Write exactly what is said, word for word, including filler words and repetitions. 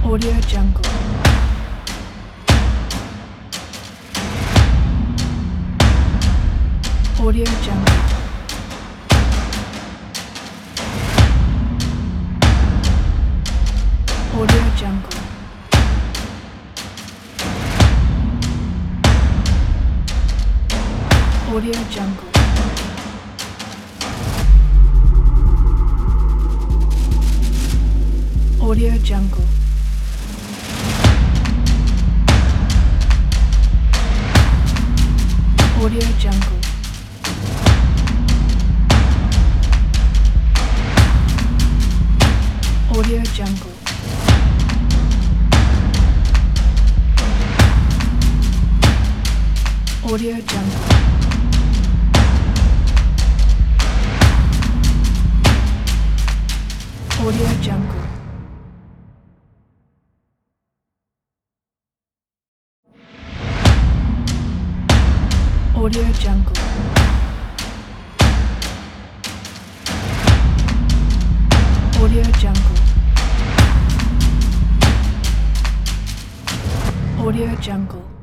Audio Jungle. Audio Jungle. Audio Jungle. Audio Jungle. Audio Jungle. Audio Jungle. Audio Jungle. Audio Jungle. Audio Jungle. Audio Jungle. Audio Jungle. Audio Jungle.